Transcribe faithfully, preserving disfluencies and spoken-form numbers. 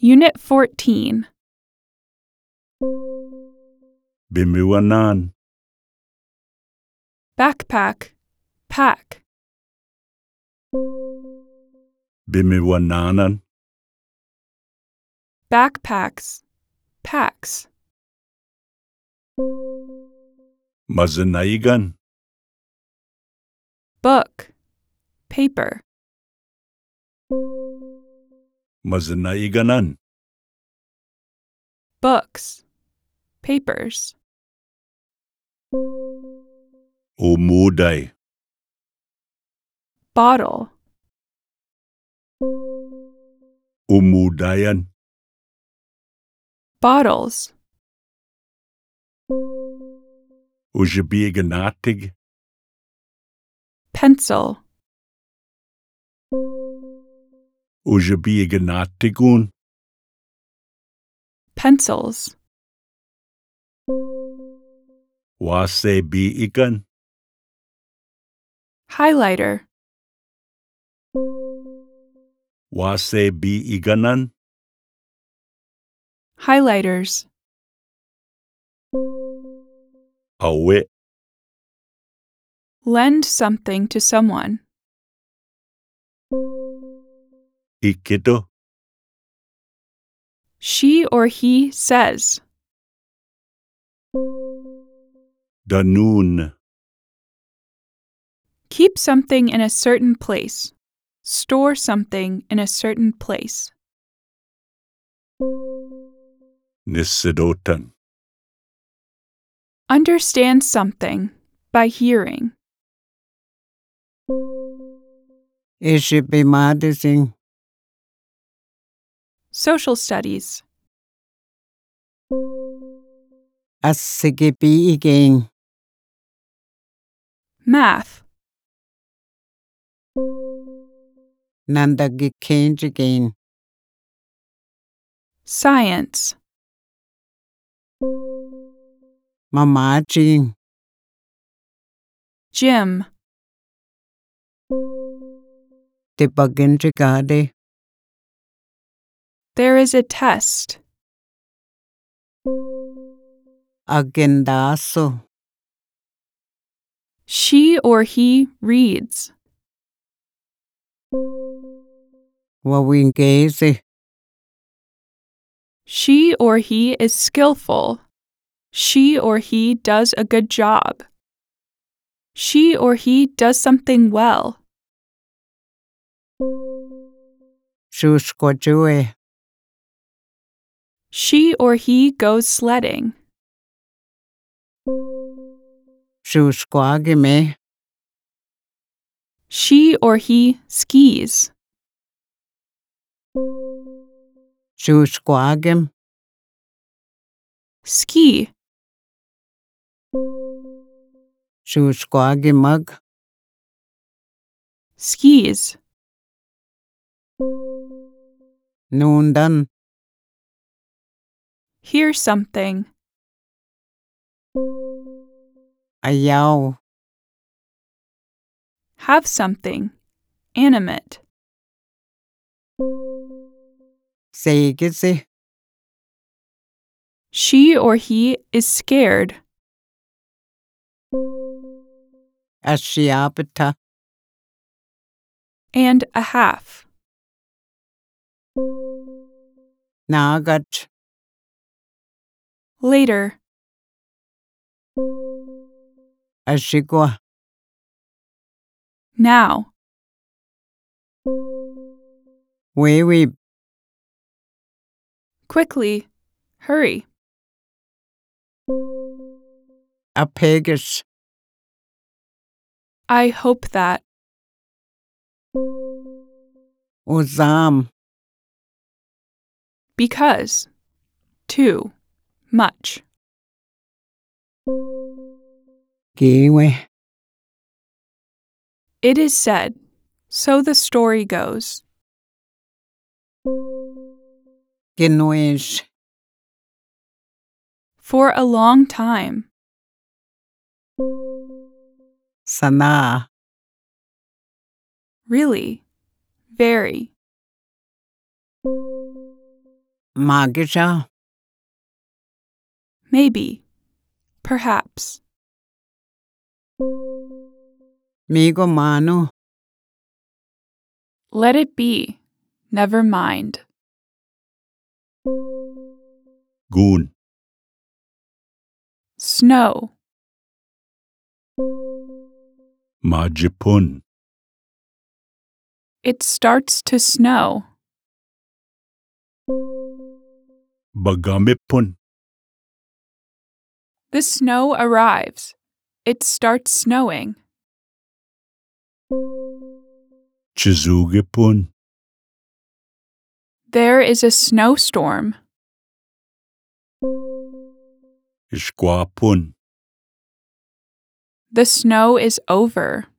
Unit fourteen. Bimiwanan. Backpack, pack. Bimiwananan. Backpacks, packs. Mazanaigan. Book, paper. Mazanaiganan. Books, papers. Umuday. Bottle, Umudayan. bottles. Ujabiganatig. Pencil, Ujabiganatigун. pencils. Wase biigan. Highlighter, Wase biiganan. highlighters. Awe. Lend something to someone. Ikito. She or he says. Danun. Keep something in a certain place. Store something in a certain place. Nisidotan. Understand something by hearing. Ishibimadising. Social studies, Asigibiiging. math, Nandagikanjiging. science, Mamajing. gym, Tibaginjigade. there is a test, Agendaso. she or he reads, Wawingezi. she or he is skillful, she or he does a good job, she or he does something well, Shuskojue. she or he goes sledding, Shuskwagime. she or he skis, Shuskwagim. ski, Shuskwagimug. skis, Noondan. hear something, Ayaw. have something, animate, Seigisi. she or he is scared, Ashiapata. and a half, Nagach. later, Ashigwa. now, Wewe. quickly, hurry, Apegish. I hope that, Uzam. because, too, much, Giwe. it is said, so the story goes, Ginwish. for a long time, Sana. really, very. Mage siya. Maybe. Perhaps. Migo mano. Let it be. Never mind. Goon. Snow. Majipun. It starts to snow. Bagamipun. The snow arrives. It starts snowing. Chizugipun. There is a snowstorm. Ishquapun. The snow is over.